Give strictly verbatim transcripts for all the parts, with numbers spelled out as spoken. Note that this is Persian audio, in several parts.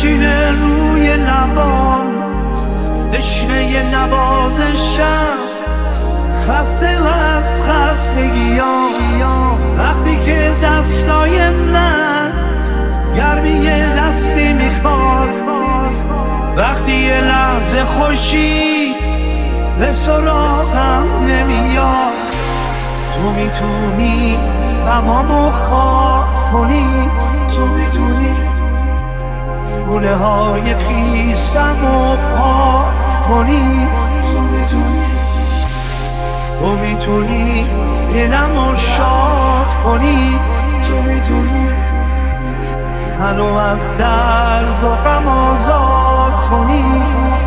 بشینه روی لبان، بشینه یه نوازشم، خسته از خستگیام. وقتی که دستای من گرمی دستی میخواد، وقتی یه لحظه خوشی به سراغم نمیاد، تو میتونی تمامو خواه کنی، تو میتونی گونه های خیسمو پاک کنی، تو میتونی تو میتونی دلمو شاد کنی، تو میتونی منو از درد و غم آزاد کنی.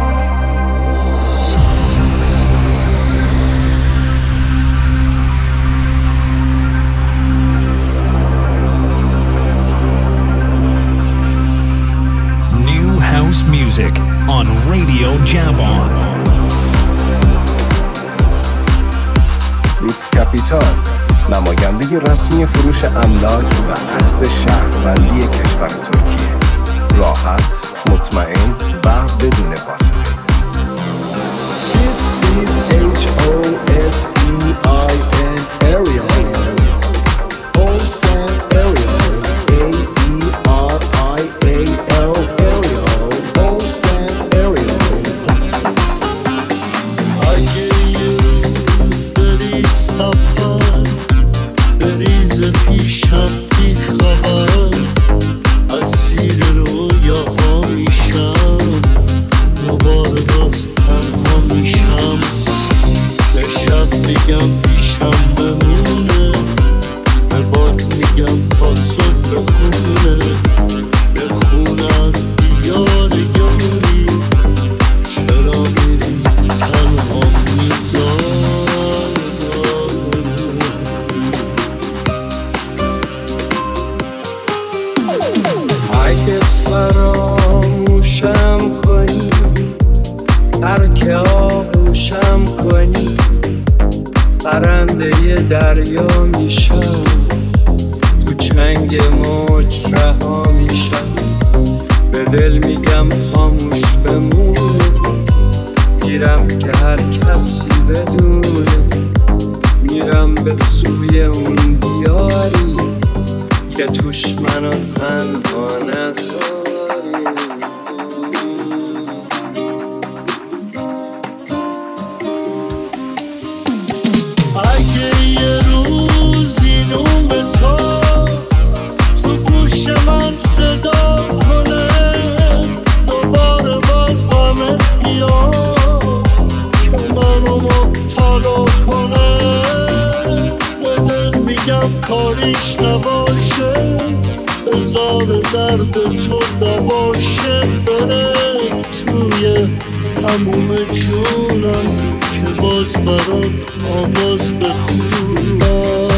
New house music on Radio Javon. روتس کپیتال، نماینده رسمی فروش املاک و ارز شهروندی کشور ترکیه. راحت، مطمئن و بدون واسطه. This is H O S E I N Ariel. Osen Ariel. A E R I A L Ariel. Osen Ariel. اگه یه روز بری سفر، بریز پیشم بی خبر، اسیر رویاها میشم، دوباره باز تنها میشم. به شب میگم پیشم بمونه، به باد میگم تا صبح بخونه، بخونه از دیار یاری، چرا میری تنها میدار. اگه فراموشم کنی، ترک آغوشم کنی، پرنده دریا میشم، تو چنگ موج رها میشم. به دل میگم خاموش بمونه، میرم که هر کسی بدونه، میرم به سوی اون دیاری که توش منو تنها نذاری. اگه یه روز این نوم تو تو گوش من صدا کنه، دوباره باز غمت بیاد که منو مبتلا کنه، به دل میگم کاریش نباشه، بذار درد تو نباشه، بره توی تموم جونم که باز برات آواز بخونم.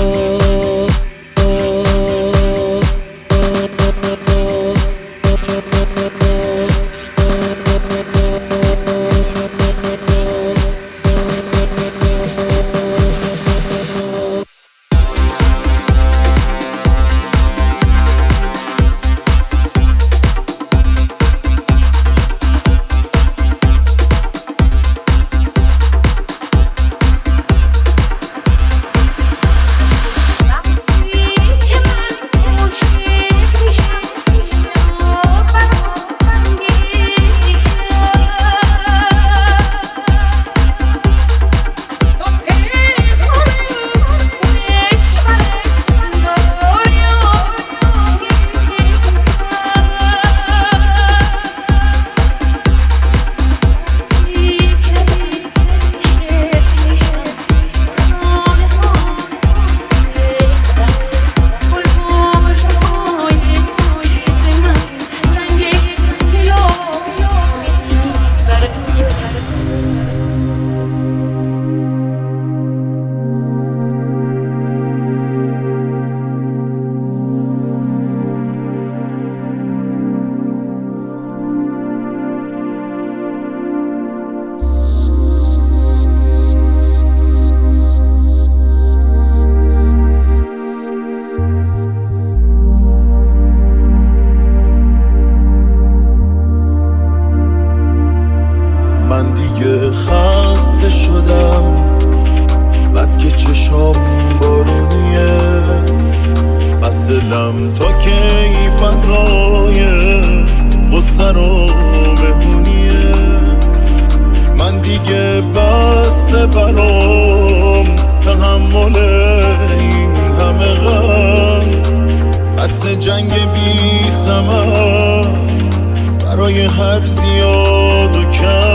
هر زیاد و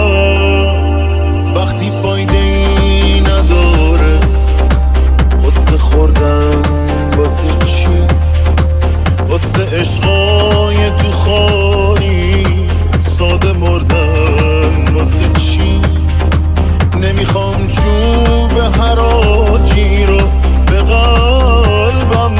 کم وقتی فایده ای نداره قصه خوردن واسه چی واسه عشقای تو خالی ساده مردن واسه چی نمیخوام چوب حراجی رو به قلبم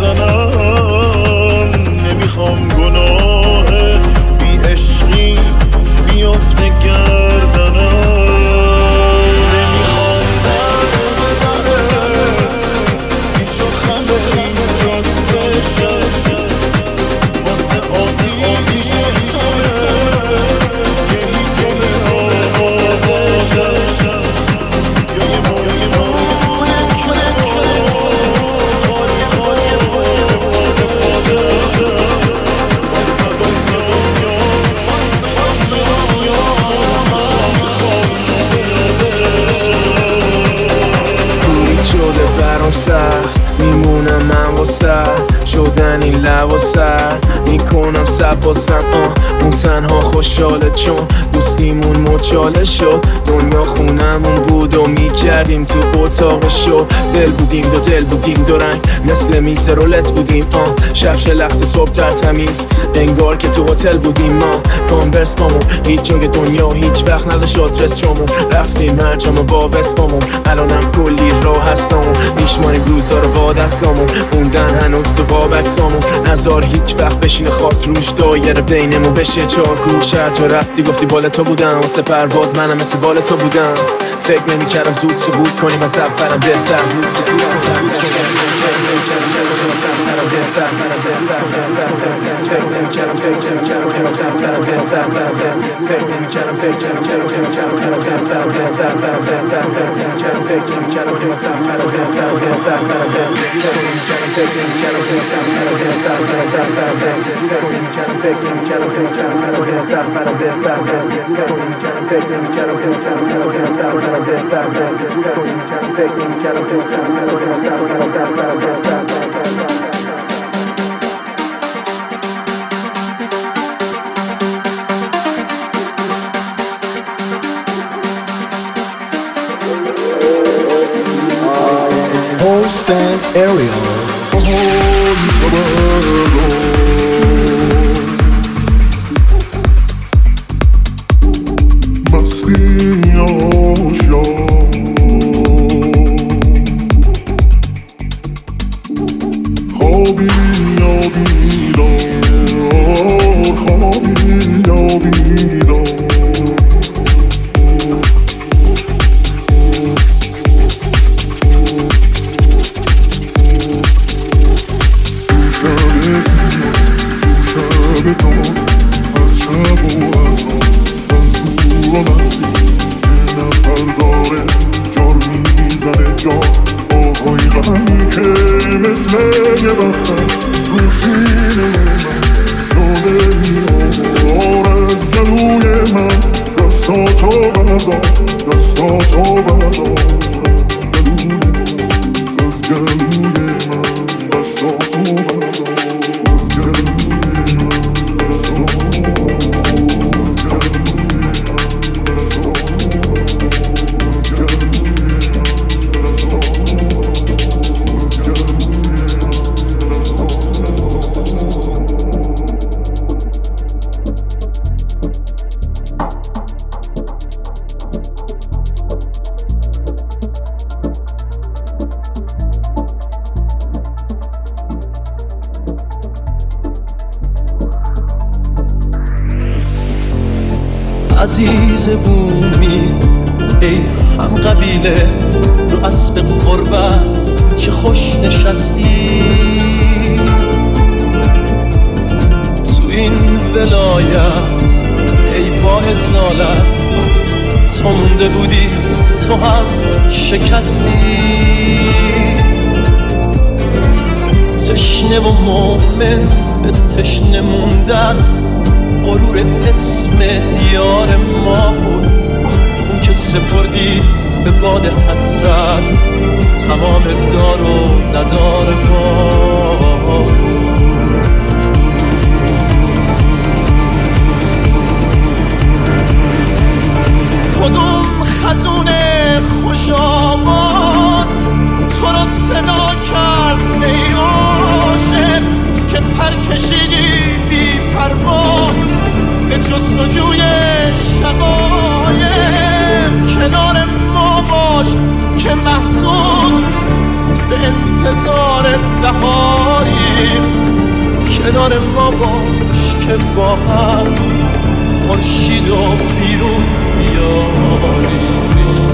بزنم نمیخوام گناه بی عشقی بیفته گردنم نمیخوام در ببره هیچ و خبری یاد بشه واسه آزیدی شده یه هیچ و بشه یا یه موی جوی خالی خالی بفاده فاده پولی شده برام سر میمونم من واسه شدن این لب و سر میکنم سب و سب اون تنها خوشحاله چون دوستیمون مچاله شد دنیا خونمون بود و میکردیم تو اتاق شو دل بودیم دو دل بودیم دو رنگ مثل میز رولت بودیم آه شب شلخت صبح تر تمیز انگار که تو هتل بودیم ما کانورس پامون هیچ جای دنیا هیچ وقت نداشت آدرس جامون رفتیم مرجم و با بسپامون الانم کلی راه هستمون میشماریم روزا رو با دستامون موندن هنوز تو باب اکسامون نزار هیچ وقت بشینه خاک روش دایره بینمون بشه چار گوش هر تو رفتی گفتی بال تو بودم واسه پرواز منم مثل بال تو بودم فکر نمی کردم زود ثبوت کنیم از اولم بهتر بود Horse and Ariel. عزیز بومی ای هم قبیله رو اسب قربت چه خوش نشستی تو این ولایت ای با اصالت تو مونده بودی تو هم شکستی تشنه و مومن به تشنه موندن غرور اسم دیار ما بود اون که سپردی به باد حسرت تمام دار و ندار ما جستجوی شقایم کنار ما باش که محزون به انتظار بهاریم کنار ما باش که با هم خورشید و بیرون بیاریم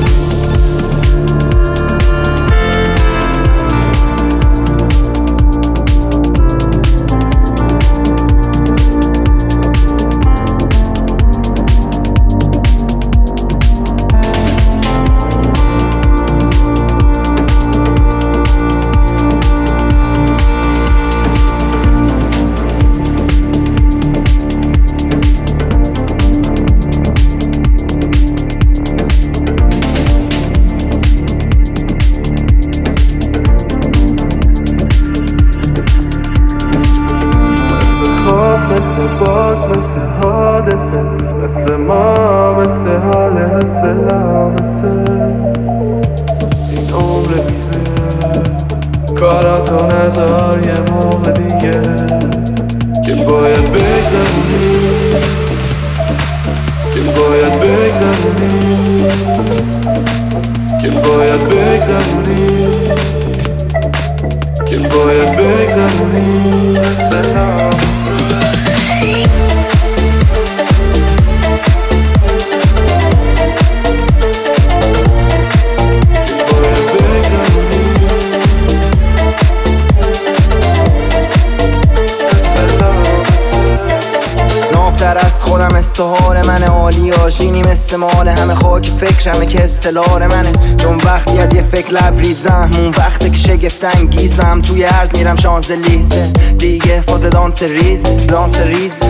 فکرمه که استلار منه چون وقتی از یه فکر لبریزم اون وقته که شگفت انگیزم توی عرض میرم شانزلیزه دیگه فاز دانس ریز دانس ریز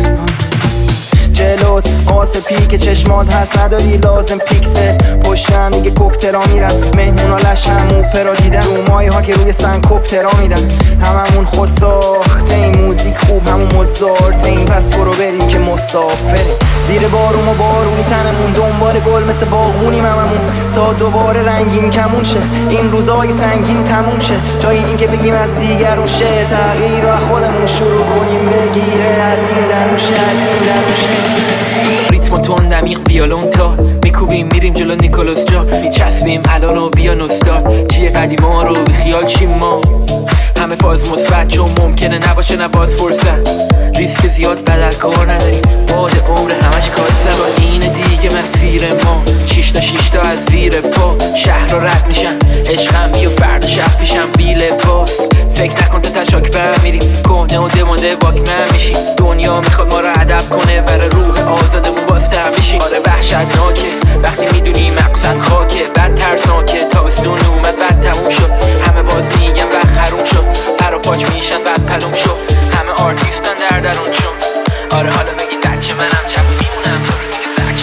جلوت آسه پیک چشمات هست نداری لازم پیکسه پشتم دیگه کوکترا میرن مهمونا لش همون پرا دیدن رومایی ها که روی سن کوپترا میدن هممون خود ساخته این موزیک خوب همون مدزارت این پس برو بریم که مسافریم زیر بارون و بارونی تنمون دنبال گل مثل باغونیم هممون تا دوباره رنگین کمون شه این روزای سنگین تموم شه جای این که بگیم از دیگرون شه تغییر رو خودمون شروع کنیم بگیره از این درموشه از این درموشه ریتم و تون دمیق ویولون تا میکوبیم میریم جلو نیکولوس جا میچسبیم الان و بیا نستاد چیه قدیما رو بیخیال چیم ما همه فاز مثبت چون ممکنه نباشه نباز فرصت ریسک زیاد بدل کار نداریم باد عمر همش کار سوا اینه دیگه مسیر ما شیش تا شیش تا از زیر پا شهر رو رد میشن عشقم بی و فرد شهر پیشم بی لباس فکر نکن تا تشاک برمیریم کهنه و دمانده واکمن میشیم دنیا میخواد ما رو ادب کنه برای روح آزادمون بازتر میشیم آره وحشتناکه وقتی میدونی مقصد خاکه بد ترسناکه تابستون اومد بعد تموم شد همه باز میگن وقت حروم شد پر و پاچ میشن بعد پلوم شد همه آرتیستان در درون چون آره حالا بگید بچه منم جوون میمونم تا روزی که سرچه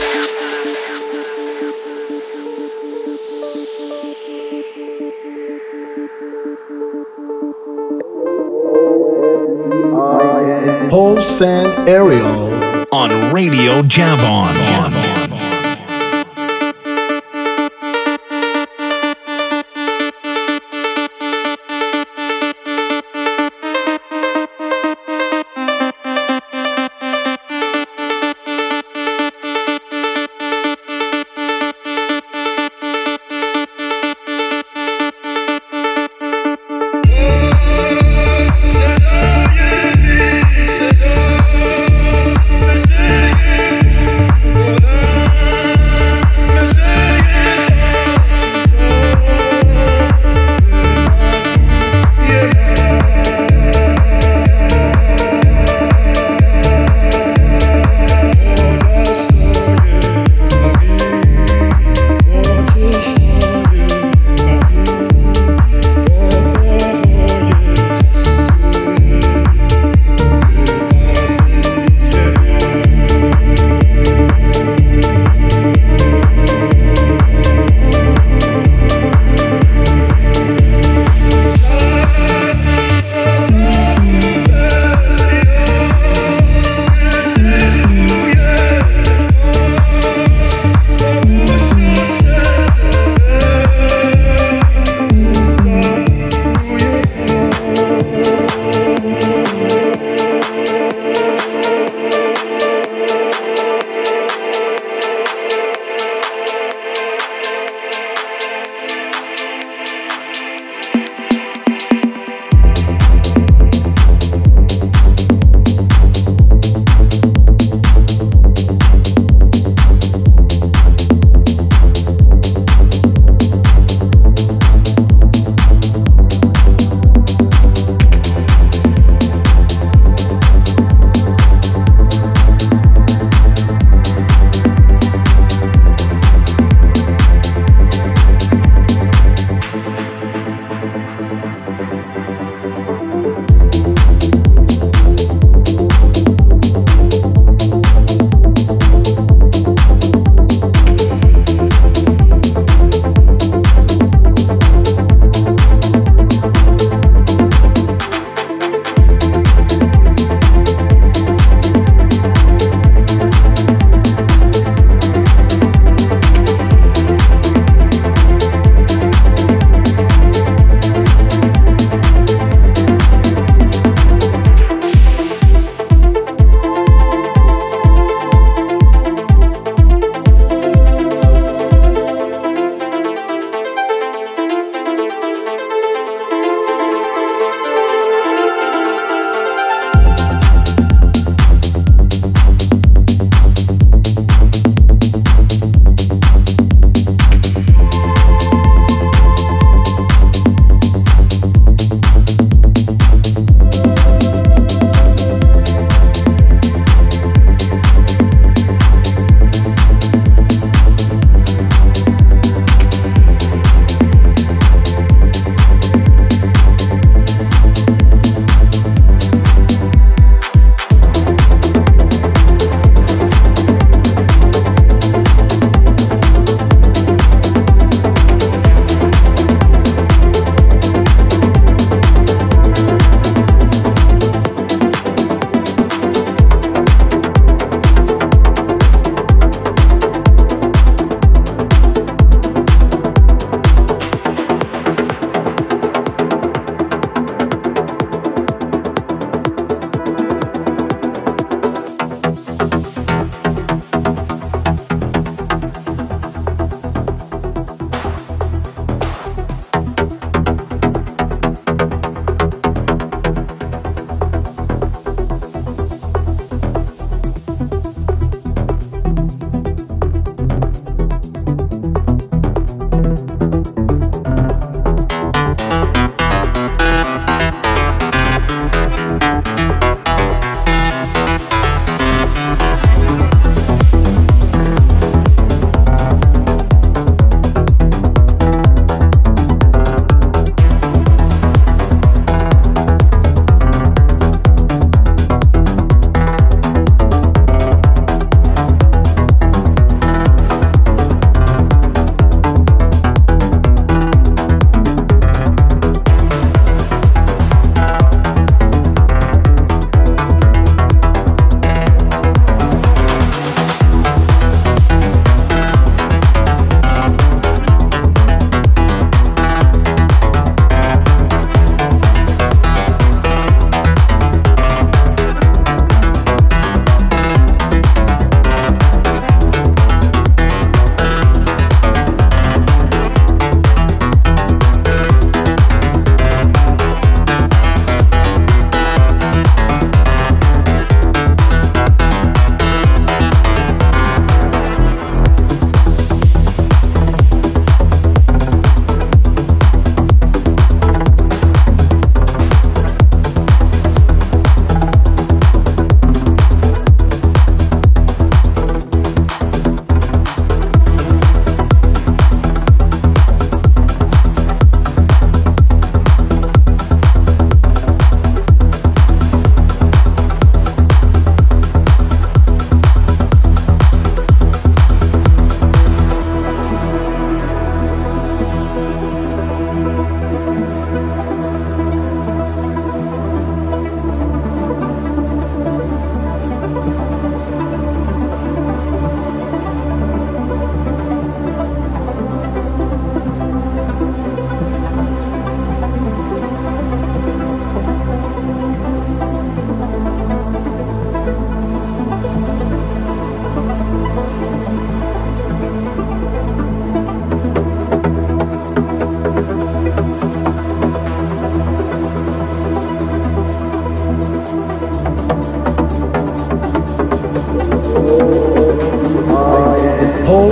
Pulse and Aerial on Radio Javon. صدای بی صدا مثل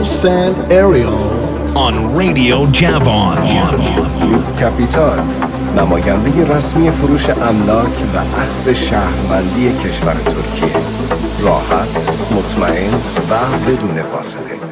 Wholesale Aerial on Radio Javon. روتس کپیتال، نماینده رسمی فروش املاک و اخذ شهروندی کشور ترکیه. راحت، مطمئن و بدون واسطه.